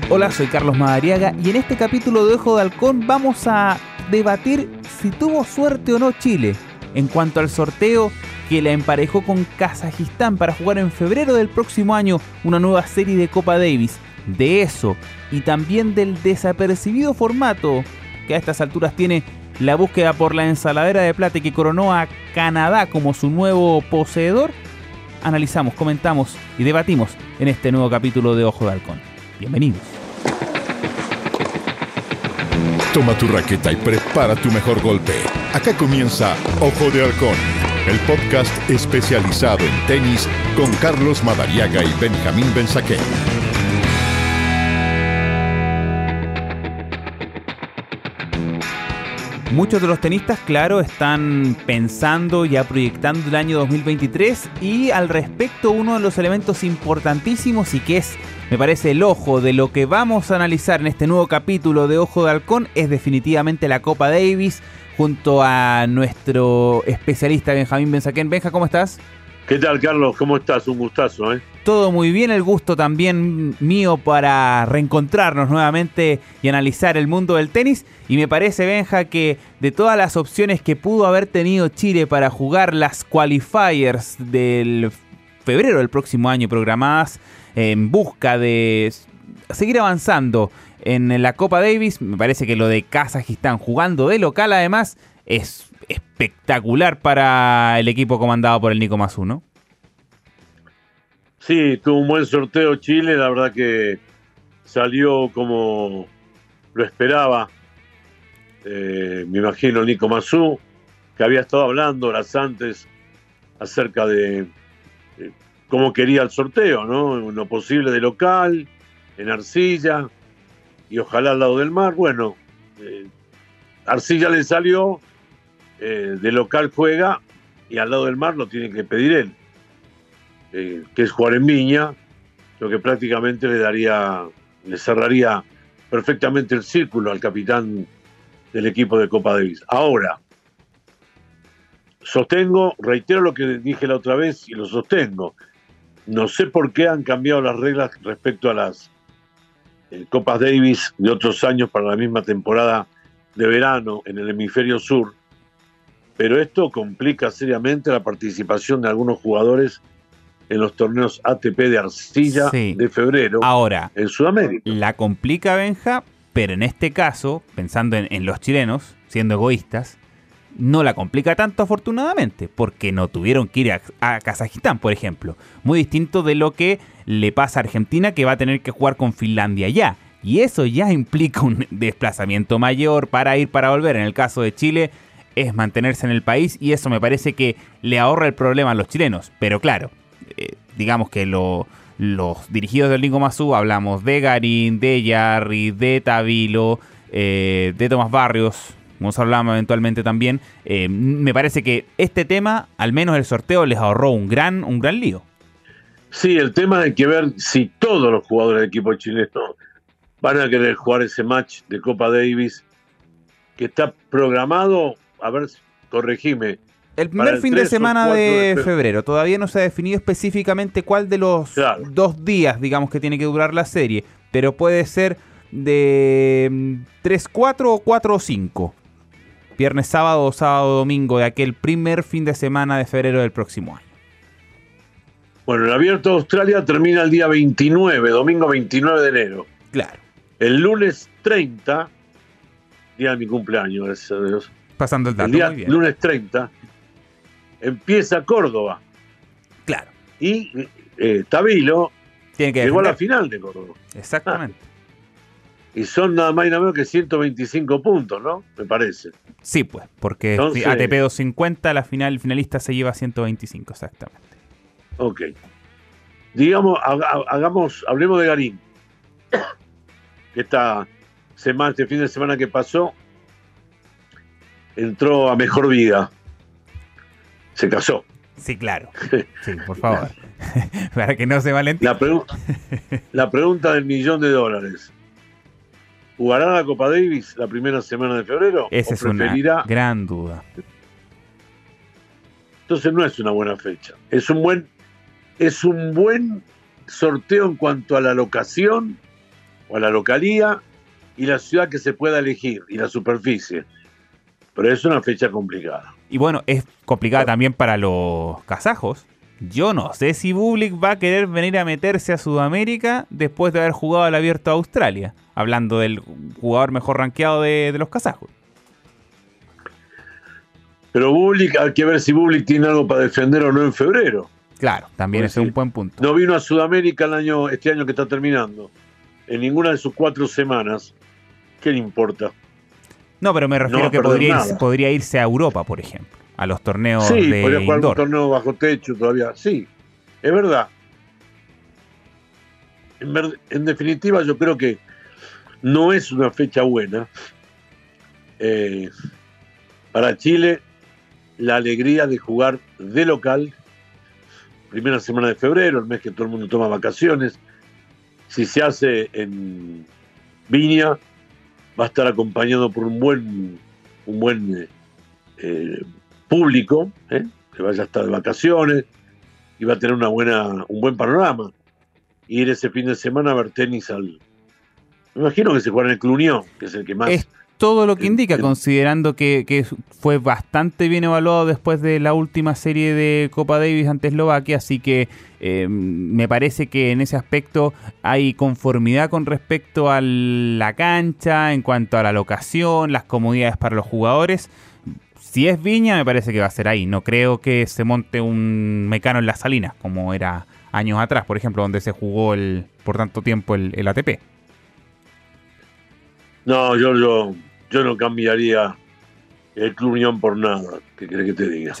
Hola, soy Carlos Madariaga y en este capítulo de Ojo de Halcón vamos a debatir si tuvo suerte o no Chile en cuanto al sorteo que la emparejó con Kazajistán para jugar en febrero del próximo año una nueva serie de Copa Davis. De eso y también del desapercibido formato que a estas alturas tiene la búsqueda por la ensaladera de plata y que coronó a Canadá como su nuevo poseedor, analizamos, comentamos y debatimos en este nuevo capítulo de Ojo de Halcón. Bienvenidos. Toma tu raqueta y prepara tu mejor golpe. Acá comienza Ojo de Halcón, el podcast especializado en tenis con Carlos Madariaga y Benjamín Benzaquén. Muchos de los tenistas, claro, están pensando, ya proyectando el año 2023 y al respecto uno de los elementos importantísimos y que es, me parece, el ojo de lo que vamos a analizar en este nuevo capítulo de Ojo de Halcón es definitivamente la Copa Davis junto a nuestro especialista Benjamín Benzaquén. Benja, ¿cómo estás? ¿Qué tal, Carlos? ¿Cómo estás? Un gustazo, ¿eh? Todo muy bien, el gusto también mío para reencontrarnos nuevamente y analizar el mundo del tenis. Y me parece, Benja, que de todas las opciones que pudo haber tenido Chile para jugar las qualifiers del febrero del próximo año programadas en busca de seguir avanzando en la Copa Davis, me parece que lo de Kazajistán jugando de local además es espectacular para el equipo comandado por el Nico Massú, ¿no? Sí, tuvo un buen sorteo Chile, la verdad que salió como lo esperaba. Me imagino Nico Massú, que había estado hablando horas antes acerca de cómo quería el sorteo, ¿no? Lo posible de local, en arcilla y ojalá al lado del mar. Bueno, arcilla le salió, de local juega y al lado del mar lo tiene que pedir él. Que es jugar en Viña, lo que prácticamente le cerraría perfectamente el círculo al capitán del equipo de Copa Davis. Ahora, reitero lo que dije la otra vez y lo sostengo. No sé por qué han cambiado las reglas respecto a las Copas Davis de otros años para la misma temporada de verano en el hemisferio sur, pero esto complica seriamente la participación de algunos jugadores en los torneos ATP de arcilla de febrero. Ahora, en Sudamérica. La complica, Benja, pero en este caso, pensando en los chilenos, siendo egoístas, no la complica tanto afortunadamente, porque no tuvieron que ir a Kazajistán, por ejemplo. Muy distinto de lo que le pasa a Argentina, que va a tener que jugar con Finlandia ya. Y eso ya implica un desplazamiento mayor para ir, para volver. En el caso de Chile, es mantenerse en el país y eso me parece que le ahorra el problema a los chilenos. Pero claro, digamos que los dirigidos del Nico Massú, hablamos de Garín, de Jarry, de Tavilo, de Tomás Barrios, como hablamos eventualmente también, me parece que este tema, al menos el sorteo, les ahorró un gran lío. Sí, el tema hay que ver si todos los jugadores del equipo chileno van a querer jugar ese match de Copa Davis que está programado, a ver, corregime. El primer fin de semana de febrero. Todavía no se ha definido específicamente cuál de los 2 días, digamos, que tiene que durar la serie. Pero puede ser de 3-4 o 4-5. Viernes, sábado o sábado-domingo de aquel primer fin de semana de febrero del próximo año. Bueno, el Abierto de Australia termina el día 29, domingo 29 de enero. Claro. El lunes 30, día de mi cumpleaños, gracias a Dios. Pasando el dato, el día muy bien. Lunes 30, empieza Córdoba. Claro. Y Tavilo tiene que llegó a la final de Córdoba. Exactamente. Y son nada más y nada menos que 125 puntos, ¿no? Me parece. Sí, pues, porque entonces, ATP 250, el finalista se lleva 125, exactamente. Ok. Digamos, hablemos de Garín. Que este fin de semana que pasó, entró a Mejor Vida. Se casó. Sí, claro. Sí, por favor. Para que no se valente. La pregunta del $1.000.000. ¿Jugará la Copa Davis la primera semana de febrero? Esa es una gran duda. Entonces no es una buena fecha. Es un buen sorteo en cuanto a la locación o a la localía y la ciudad que se pueda elegir y la superficie. Pero es una fecha complicada. Y bueno, es complicada también para los kazajos. Yo no sé si Bublik va a querer venir a meterse a Sudamérica después de haber jugado el Abierto de Australia, hablando del jugador mejor rankeado de los kazajos. Pero Bublik, hay que ver si Bublik tiene algo para defender o no en febrero. Claro, también Pues ese es un buen punto. No vino a Sudamérica este año que está terminando, en ninguna de sus 4 semanas. ¿Qué le importa? No, pero me refiero que podría irse a Europa, por ejemplo, a los torneos de podría jugar indoor. un torneo bajo techo todavía. Sí, es verdad. En definitiva, yo creo que no es una fecha buena. Para Chile, la alegría de jugar de local, primera semana de febrero, el mes que todo el mundo toma vacaciones. Si se hace en Viña, va a estar acompañado por un buen público, que vaya a estar de vacaciones y va a tener un buen panorama. Ir ese fin de semana a ver tenis me imagino que se juega en el Club Unión, que es el que más... Es todo lo que indica, considerando que fue bastante bien evaluado después de la última serie de Copa Davis ante Eslovaquia, así que me parece que en ese aspecto hay conformidad con respecto a la cancha, en cuanto a la locación, las comodidades para los jugadores. Si es Viña, me parece que va a ser ahí. No creo que se monte un Mecano en las Salinas, como era años atrás, por ejemplo, donde se jugó por tanto tiempo el ATP. No, yo no cambiaría el Club Unión por nada, ¿qué querés que te diga? Sí.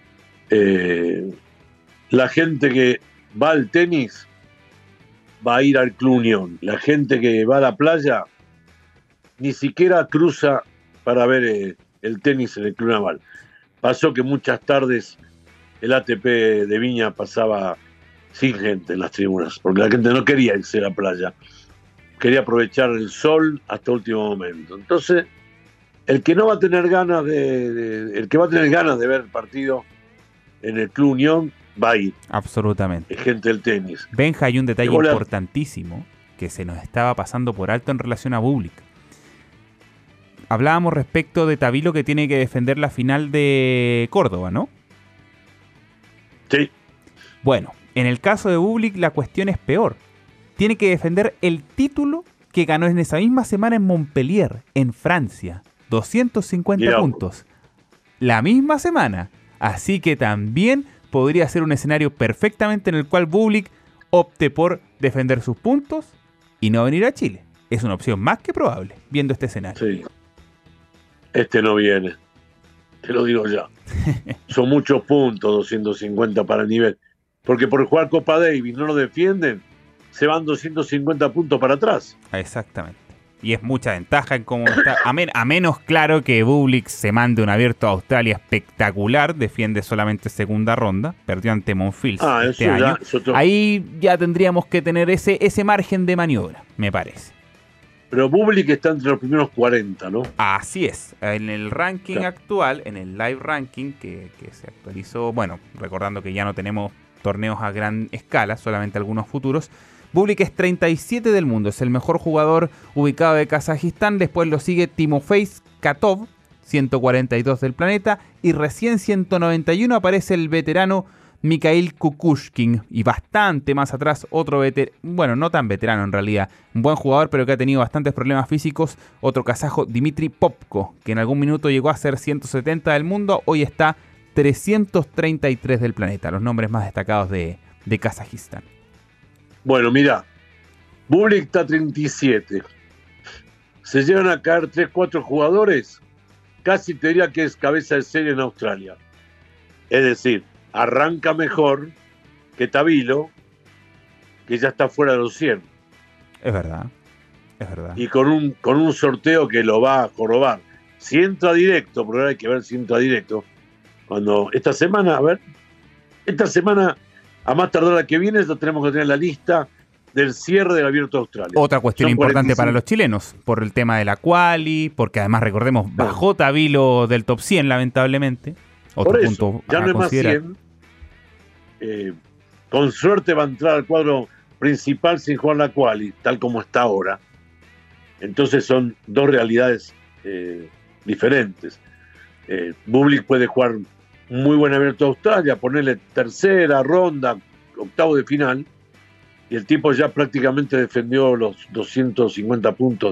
La gente que va al tenis va a ir al Club Unión. La gente que va a la playa ni siquiera cruza para ver el tenis en el Club Naval. Pasó que muchas tardes el ATP de Viña pasaba sin gente en las tribunas, porque la gente no quería irse a la playa. Quería aprovechar el sol hasta último momento. Entonces, el que no va a tener ganas el que va a tener ganas de ver el partido en el Club Unión va a ir. Absolutamente. Es gente del tenis. Benja, hay un detalle importantísimo que se nos estaba pasando por alto en relación a Bublik. Hablábamos respecto de Tabilo, que tiene que defender la final de Córdoba, ¿no? Sí. Bueno, en el caso de Bublik la cuestión es peor. Tiene que defender el título que ganó en esa misma semana en Montpellier, en Francia. 250 puntos. La misma semana. Así que también podría ser un escenario perfectamente en el cual Bublik opte por defender sus puntos y no venir a Chile. Es una opción más que probable, viendo este escenario. Sí. Este no viene. Te lo digo ya. Son muchos puntos, 250 para el nivel. Porque por jugar Copa Davis no lo defienden, se van 250 puntos para atrás. Exactamente. Y es mucha ventaja en cómo está. A menos, claro, que Bublik se mande un abierto a Australia espectacular, defiende solamente segunda ronda, perdió ante Monfils este año. Ahí ya tendríamos que tener ese margen de maniobra, me parece. Pero Bublik está entre los primeros 40, ¿no? Así es. En el ranking actual, en el live ranking que se actualizó, bueno, recordando que ya no tenemos torneos a gran escala, solamente algunos futuros, Bublik es 37 del mundo, es el mejor jugador ubicado de Kazajistán, después lo sigue Timofey Katov, 142 del planeta, y recién 191 aparece el veterano Mikhail Kukushkin, y bastante más atrás otro veterano, bueno, no tan veterano en realidad, un buen jugador pero que ha tenido bastantes problemas físicos, otro kazajo Dmitry Popko, que en algún minuto llegó a ser 170 del mundo, hoy está 333 del planeta, los nombres más destacados de Kazajistán. Bueno, mira, Bublik está 37. Se llegan a caer 3-4 jugadores, casi te diría que es cabeza de serie en Australia. Es decir, arranca mejor que Tabilo, que ya está fuera de los 100. Es verdad, es verdad. Y con un sorteo que lo va a jorobar. Si entra directo, porque ahora hay que ver si entra directo. Esta semana, a más tardar la que viene, ya tenemos que tener la lista del cierre del Abierto de Australia. Otra cuestión importante para los chilenos, por el tema de la quali, porque además, recordemos, bajó Tabilo del top 100, lamentablemente. Otro por punto eso, ya no es más 100. Con suerte va a entrar al cuadro principal sin jugar la quali, tal como está ahora. Entonces son dos realidades diferentes. Bublik puede jugar muy buen Abierto de Australia, ponerle tercera ronda, octavo de final, y el tipo ya prácticamente defendió los 250 puntos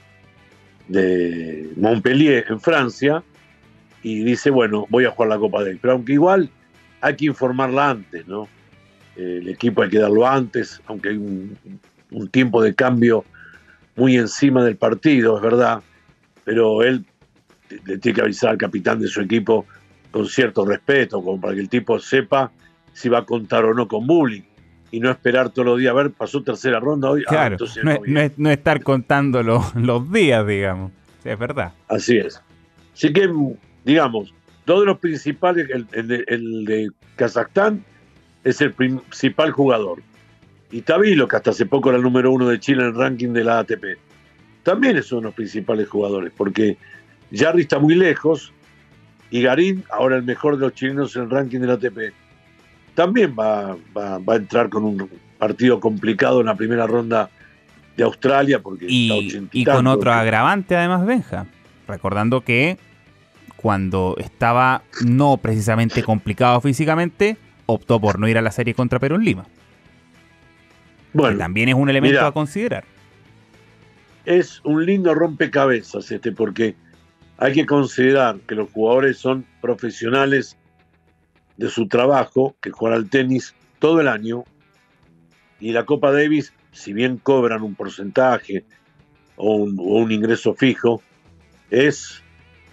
de Montpellier en Francia, y dice, bueno, voy a jugar la Copa Davis. Pero aunque igual hay que informarla antes, ¿no? El equipo hay que darlo antes, aunque hay un tiempo de cambio muy encima del partido, es verdad, pero él le tiene que avisar al capitán de su equipo con cierto respeto, como para que el tipo sepa si va a contar o no con Bublik, y no esperar todos los días, a ver, pasó tercera ronda hoy. Claro, no estar contando los días, digamos. Sí, es verdad. Así es. Así que, digamos, dos de los principales, el de Kazajstán es el principal jugador. Y Tabilo, que hasta hace poco era el número 1 de Chile en el ranking de la ATP, también es uno de los principales jugadores, porque Jarry está muy lejos, y Garín, ahora el mejor de los chilenos en el ranking de la ATP, también va a entrar con un partido complicado en la primera ronda de Australia, porque y con otro agravante además, Benja, recordando que cuando estaba no precisamente complicado físicamente, optó por no ir a la serie contra Perú en Lima. Bueno, que también es un elemento a considerar. Es un lindo rompecabezas porque hay que considerar que los jugadores son profesionales de su trabajo, que juegan al tenis todo el año, y la Copa Davis, si bien cobran un porcentaje o un ingreso fijo, es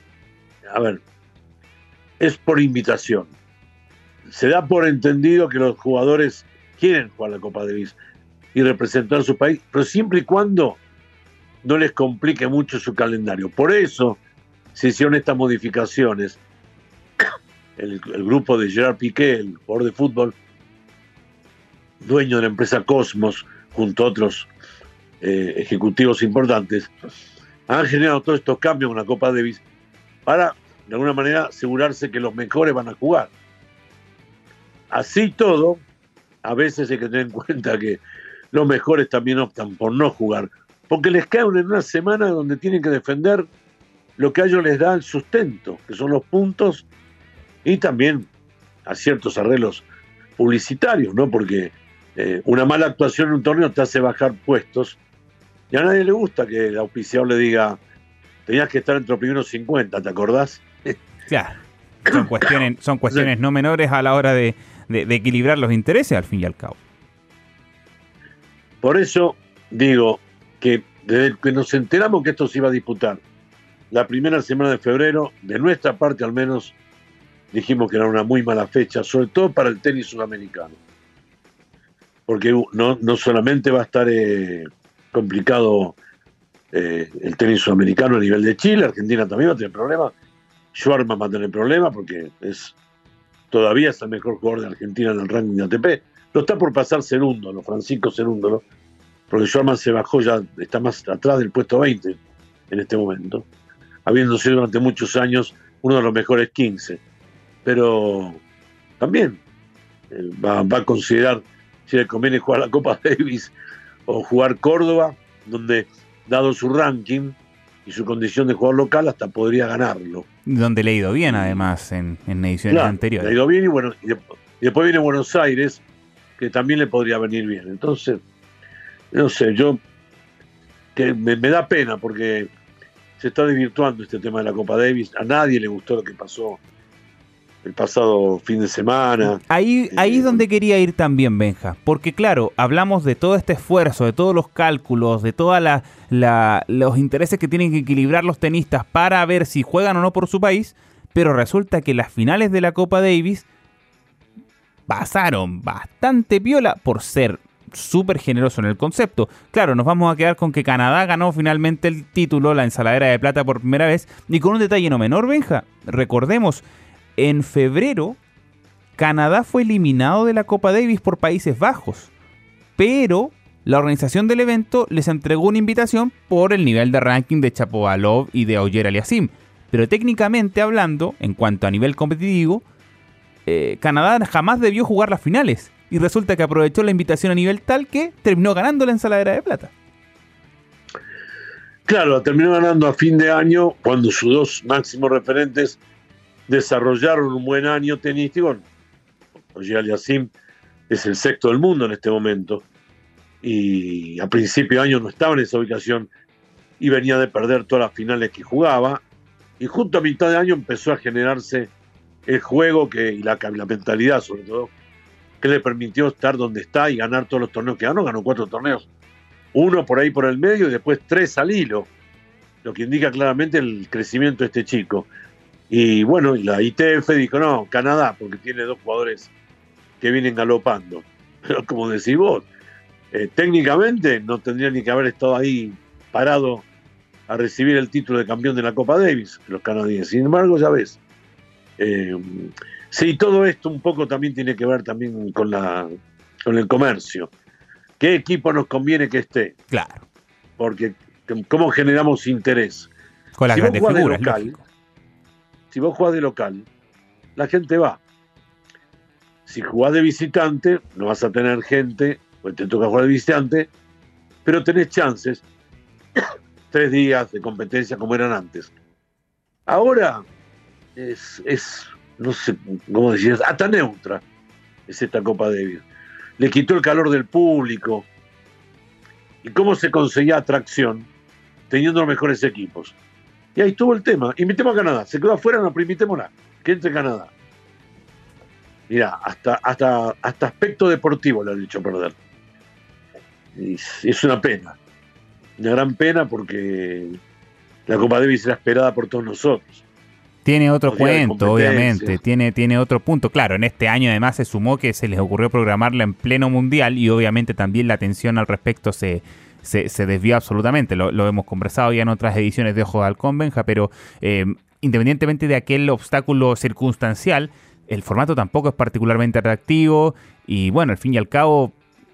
por invitación. Se da por entendido que los jugadores quieren jugar la Copa Davis y representar su país, pero siempre y cuando no les complique mucho su calendario. Por eso se hicieron estas modificaciones. El grupo de Gerard Piqué, el jugador de fútbol, dueño de la empresa Cosmos, junto a otros ejecutivos importantes, han generado todos estos cambios en la Copa Davis para, de alguna manera, asegurarse que los mejores van a jugar. Así todo, a veces hay que tener en cuenta que los mejores también optan por no jugar, porque les caen en una semana donde tienen que defender lo que a ellos les da el sustento, que son los puntos, y también a ciertos arreglos publicitarios, ¿no? Porque una mala actuación en un torneo te hace bajar puestos, y a nadie le gusta que el auspiciador le diga, tenías que estar entre los primeros 50, ¿te acordás? Claro, son cuestiones sí, no menores a la hora de equilibrar los intereses, al fin y al cabo. Por eso digo que desde que nos enteramos que esto se iba a disputar la primera semana de febrero, de nuestra parte al menos, dijimos que era una muy mala fecha, sobre todo para el tenis sudamericano. Porque no solamente va a estar complicado el tenis sudamericano a nivel de Chile, Argentina también va a tener problemas, Schwartzman va a tener problemas porque todavía es el mejor jugador de Argentina en el ranking de ATP. Lo está por pasar Cerúndolo, Francisco Cerúndolo, porque Schwartzman se bajó, ya está más atrás del puesto 20 en este momento, habiendo sido durante muchos años uno de los mejores 15. Pero también va a considerar si le conviene jugar la Copa Davis o jugar Córdoba, donde, dado su ranking y su condición de jugador local, hasta podría ganarlo. Donde le ha ido bien, además, en ediciones anteriores. Le ha ido bien, y después viene Buenos Aires, que también le podría venir bien. Entonces, no sé, que me da pena, porque se está desvirtuando este tema de la Copa Davis. A nadie le gustó lo que pasó el pasado fin de semana. Ahí es donde quería ir también, Benja, porque claro, hablamos de todo este esfuerzo, de todos los cálculos, de todos los intereses que tienen que equilibrar los tenistas para ver si juegan o no por su país, pero resulta que las finales de la Copa Davis pasaron bastante piola por ser súper generoso en el concepto. Claro, nos vamos a quedar con que Canadá ganó finalmente el título, la ensaladera de plata por primera vez, y con un detalle no menor, Benja, recordemos, en febrero, Canadá fue eliminado de la Copa Davis por Países Bajos, pero la organización del evento les entregó una invitación por el nivel de ranking de Shapovalov y de Auger Aliassime. Pero técnicamente hablando, en cuanto a nivel competitivo, Canadá jamás debió jugar las finales, y resulta que aprovechó la invitación a nivel tal que terminó ganando la ensaladera de plata. Claro, la terminó ganando a fin de año cuando sus dos máximos referentes desarrollaron un buen año tenístico. Ogier Aliassime es el sexto del mundo en este momento y a principio de año no estaba en esa ubicación y venía de perder todas las finales que jugaba, y justo a mitad de año empezó a generarse el juego y la mentalidad, sobre todo, que le permitió estar donde está y ganar todos los torneos que ganó 4 torneos, uno por ahí por el medio y después 3 al hilo, lo que indica claramente el crecimiento de este chico. Y bueno, y la ITF dijo, no, Canadá, porque tiene 2 jugadores que vienen galopando. Pero como decís vos, técnicamente no tendría ni que haber estado ahí parado a recibir el título de campeón de la Copa Davis, los canadienses. Sin embargo, ya ves, sí, todo esto un poco también tiene que ver también con el comercio. ¿Qué equipo nos conviene que esté? Claro. Porque ¿cómo generamos interés? Con las grandes figuras, lógico. Si vos jugás de local, la gente va. Si jugás de visitante, no vas a tener gente, pues te toca jugar de visitante, pero tenés chances. 3 días de competencia como eran antes. Ahora es no sé cómo decir, hasta neutra es esta Copa Davis. Le quitó el calor del público. ¿Y cómo se conseguía atracción? Teniendo los mejores equipos. Y ahí estuvo el tema. Invitemos a Canadá. Se quedó afuera, no, pero invitémosla. Que entre Canadá. Mirá, hasta aspecto deportivo le han hecho perder. Y es una pena. Una gran pena porque la Copa Davis era esperada por todos nosotros. Tiene otro cuento, obviamente, tiene otro punto. Claro, en este año además se sumó que se les ocurrió programarla en pleno mundial y obviamente también la atención al respecto se desvió absolutamente. Lo hemos conversado ya en otras ediciones de Ojo de Halcón, Benja, pero independientemente de aquel obstáculo circunstancial, el formato tampoco es particularmente atractivo y bueno, al fin y al cabo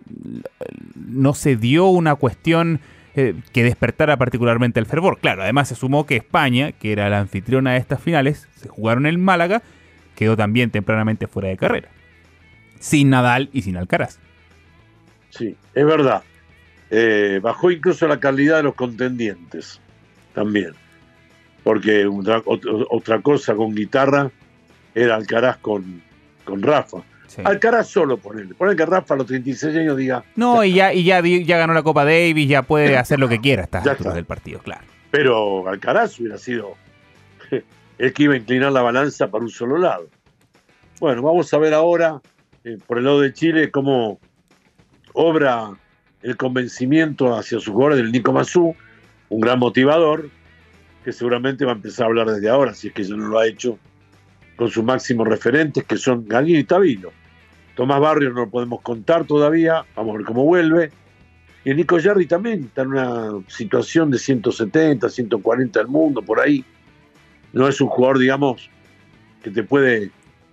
no se dio una cuestión que despertara particularmente el fervor. Claro, además se sumó que España, que era la anfitriona de estas finales, se jugaron en Málaga, quedó también tempranamente fuera de carrera. Sin Nadal y sin Alcaraz. Sí, es verdad. Bajó incluso la calidad de los contendientes también. Porque otra cosa con guitarra era Alcaraz con Rafa. Sí. Alcaraz solo, ponele que Rafa a los 36 años diga... No, ya ganó la Copa Davis, ya puede hacer lo que quiera a estas alturas del partido, claro. Pero Alcaraz hubiera sido el que iba a inclinar la balanza para un solo lado. Bueno, vamos a ver ahora, por el lado de Chile, cómo obra el convencimiento hacia sus jugadores del Nico Massú, un gran motivador, que seguramente va a empezar a hablar desde ahora, si es que ya no lo ha hecho, con sus máximos referentes, que son Garín y Tavilo. Tomás Barrios no lo podemos contar todavía, vamos a ver cómo vuelve. Y el Nico Jarry también está en una situación de 170, 140 del mundo, por ahí. No es un jugador, digamos, que te puede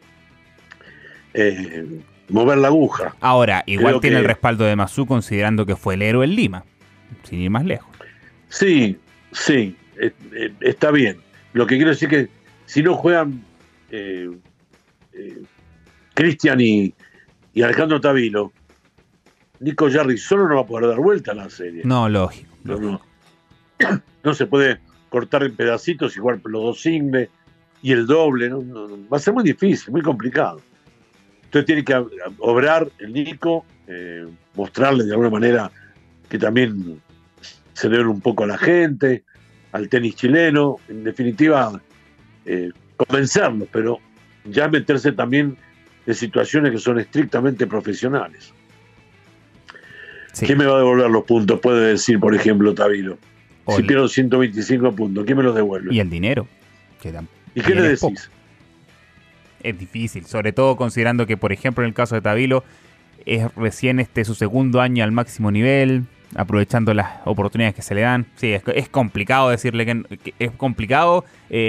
mover la aguja. Ahora, igual tiene el respaldo de Massú, considerando que fue el héroe en Lima, sin ir más lejos. Sí, está bien. Lo que quiero decir es que si no juegan Cristian y Alejandro Tavilo, Nico Jarry solo no va a poder dar vuelta a la serie. No, lógico. No se puede cortar en pedacitos y jugar los 2 singles y el doble. No, va a ser muy difícil, muy complicado. Entonces tiene que obrar el Nico, mostrarle de alguna manera que también se debe un poco a la gente, al tenis chileno, en definitiva convencerlos, pero ya meterse también en situaciones que son estrictamente profesionales. Sí. ¿Quién me va a devolver los puntos? Puede decir, por ejemplo, Tavilo. Si pierdo 125 puntos, ¿quién me los devuelve? Y el dinero. ¿Y qué le decís? Poco. Es difícil, sobre todo considerando que, por ejemplo, en el caso de Tavilo, es recién su segundo año al máximo nivel, aprovechando las oportunidades que se le dan. Sí, es complicado decirle que es complicado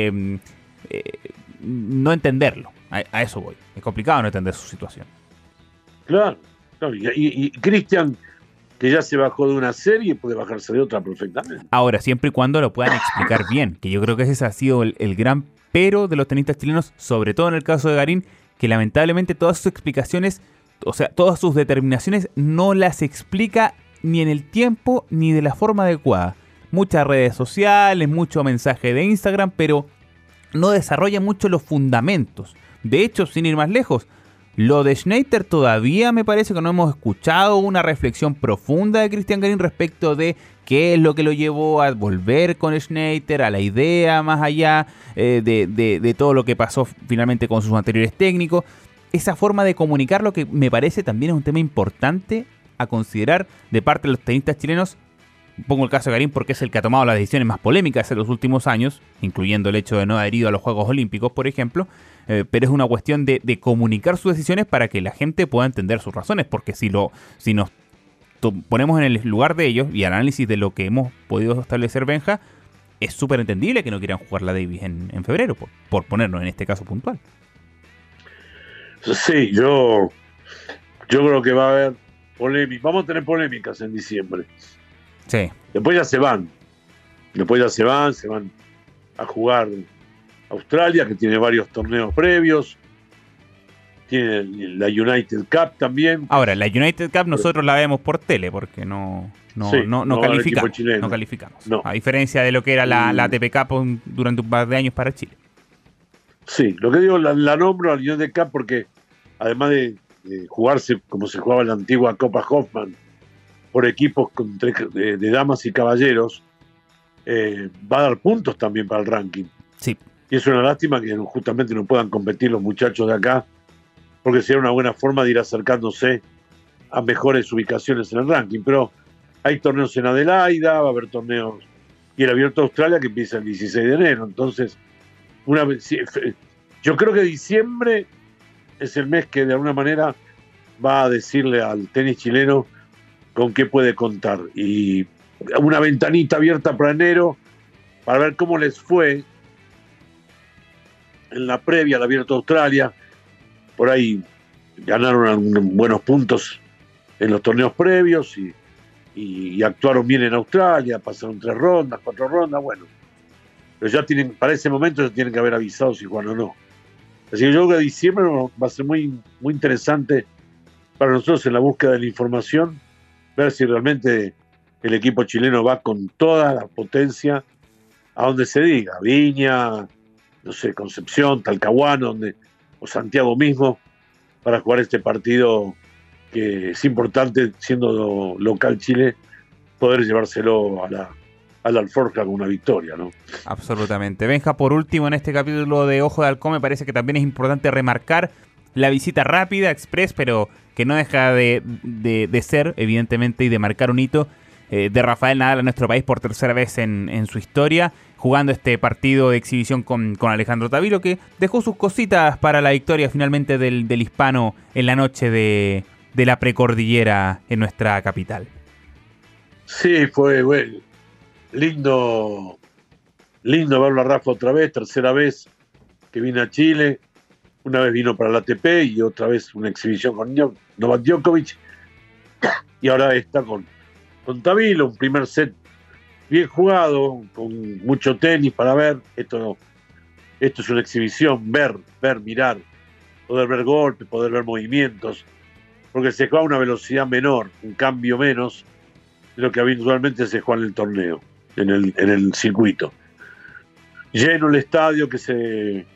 no entenderlo. A eso voy. Es complicado no entender su situación. Claro. Y Cristian, que ya se bajó de una serie, puede bajarse de otra perfectamente. Ahora, siempre y cuando lo puedan explicar bien, que yo creo que ese ha sido el gran pero de los tenistas chilenos, sobre todo en el caso de Garín, que lamentablemente todas sus explicaciones, o sea, todas sus determinaciones no las explica ni en el tiempo ni de la forma adecuada. muchas redes sociales, mucho mensaje de Instagram, pero no desarrolla mucho los fundamentos. De hecho, sin ir más lejos, lo de Schneider todavía me parece que no hemos escuchado una reflexión profunda de Cristian Garín respecto de qué es lo que lo llevó a volver con Schneider, a la idea más allá de todo lo que pasó finalmente con sus anteriores técnicos. Esa forma de comunicar, lo que me parece también es un tema importante a considerar de parte de los tenistas chilenos. Pongo el caso de Garín porque es el que ha tomado las decisiones más polémicas en los últimos años, incluyendo el hecho de no haber ido a los Juegos Olímpicos, por ejemplo, pero es una cuestión de comunicar sus decisiones para que la gente pueda entender sus razones, porque si nos ponemos en el lugar de ellos y análisis de lo que hemos podido establecer, Benja, es súper entendible que no quieran jugar la Davis en febrero, por ponernos en este caso puntual. Sí, yo creo que va a haber polémica. Vamos a tener polémicas en diciembre. Sí. Después ya se van a jugar Australia, que tiene varios torneos previos, tiene la United Cup también. Ahora, la United Cup nosotros la vemos por tele, porque no calificamos. No. A diferencia de lo que era la ATP Cup durante un par de años para Chile. Sí, lo que digo, la nombro a la United Cup porque además de jugarse como se jugaba en la antigua Copa Hoffman, por equipos de damas y caballeros, va a dar puntos también para el ranking. Sí. Y es una lástima que justamente no puedan competir los muchachos de acá, porque sería una buena forma de ir acercándose a mejores ubicaciones en el ranking. Pero hay torneos en Adelaida, va a haber torneos, y el Abierto de Australia que empieza el 16 de enero. Entonces, yo creo que diciembre es el mes que de alguna manera va a decirle al tenis chileno con qué puede contar. Y una ventanita abierta para enero para ver cómo les fue en la previa al Abierto de Australia. Por ahí ganaron buenos puntos en los torneos previos y actuaron bien en Australia, pasaron 3 rondas, 4 rondas, bueno. Pero ya para ese momento ya tienen que haber avisado si juegan o no. Así que yo creo que diciembre va a ser muy, muy interesante para nosotros en la búsqueda de la información, ver si realmente el equipo chileno va con toda la potencia a donde se diga, Viña, no sé, Concepción, Talcahuano, o Santiago mismo, para jugar este partido que es importante, siendo local Chile, poder llevárselo a la alforja con una victoria, ¿no? Absolutamente. Benja, por último, en este capítulo de Ojo de Halcón, me parece que también es importante remarcar la visita rápida, express, pero que no deja de ser, evidentemente, y de marcar un hito de Rafael Nadal a nuestro país por tercera vez en su historia, jugando este partido de exhibición con Alejandro Tavilo, que dejó sus cositas para la victoria finalmente del hispano en la noche de la precordillera en nuestra capital. Sí, fue bueno. Lindo verlo a Rafa otra vez, tercera vez que viene a Chile. Una vez vino para la ATP y otra vez una exhibición con Novak Djokovic. Y ahora está con Tavilo, un primer set bien jugado, con mucho tenis para ver. Esto es una exhibición, ver, mirar, poder ver golpes, poder ver movimientos, porque se juega a una velocidad menor, un cambio menos de lo que habitualmente se juega en el torneo, en el circuito. Lleno el estadio que se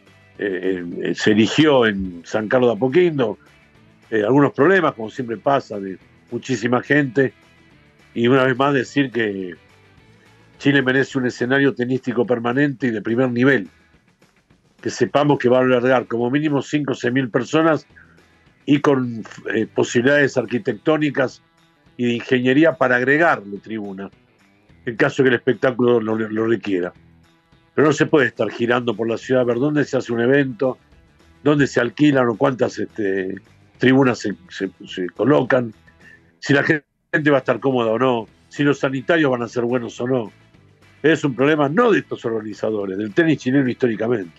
erigió en San Carlos de Apoquindo, algunos problemas, como siempre pasa, de muchísima gente, y una vez más decir que Chile merece un escenario tenístico permanente y de primer nivel, que sepamos que va a albergar como mínimo 5 o 6 mil personas y con posibilidades arquitectónicas y de ingeniería para agregarle tribuna, en caso que el espectáculo lo requiera. Pero no se puede estar girando por la ciudad a ver dónde se hace un evento, dónde se alquilan o cuántas tribunas se colocan, si la gente va a estar cómoda o no, si los sanitarios van a ser buenos o no. Es un problema no de estos organizadores, del tenis chileno históricamente.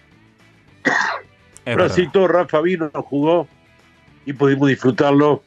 Pero así todo, Rafa vino, jugó y pudimos disfrutarlo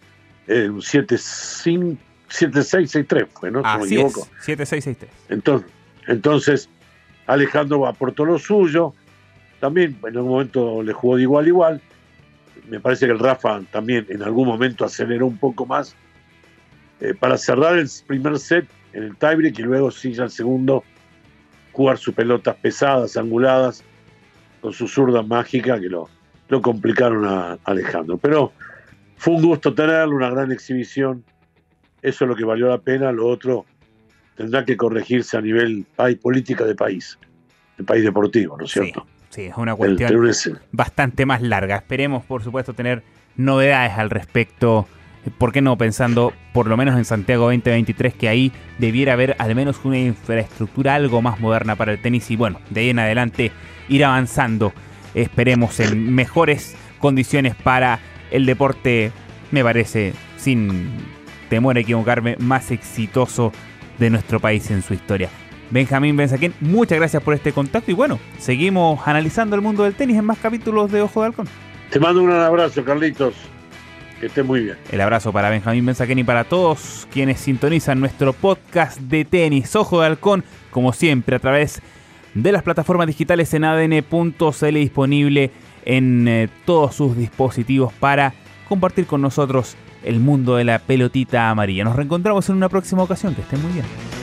7-6, 6-3 fue, ¿no? Así es, 7-6, 6-3. Entonces Alejandro aportó lo suyo, también en algún momento le jugó de igual a igual. Me parece que el Rafa también en algún momento aceleró un poco más para cerrar el primer set en el tiebreak y luego sí ya el segundo jugar sus pelotas pesadas, anguladas, con su zurda mágica que lo complicaron a Alejandro. Pero fue un gusto tenerlo, una gran exhibición. Eso es lo que valió la pena. Lo otro tendrá que corregirse a nivel política de país deportivo, ¿no es cierto? Sí, es una cuestión bastante más larga. Esperemos, por supuesto, tener novedades al respecto. ¿Por qué no? Pensando por lo menos en Santiago 2023, que ahí debiera haber al menos una infraestructura algo más moderna para el tenis y bueno, de ahí en adelante ir avanzando. Esperemos en mejores condiciones para el deporte, me parece, sin temor a equivocarme, más exitoso de nuestro país en su historia. Benjamín Benzaquén, muchas gracias por este contacto y bueno, seguimos analizando el mundo del tenis en más capítulos de Ojo de Halcón. Te mando un gran abrazo, Carlitos. Que esté muy bien. El abrazo para Benjamín Benzaquén y para todos quienes sintonizan nuestro podcast de tenis Ojo de Halcón, como siempre a través de las plataformas digitales en adn.cl, disponible en todos sus dispositivos para compartir con nosotros el mundo de la pelotita amarilla. Nos reencontramos en una próxima ocasión. Que estén muy bien.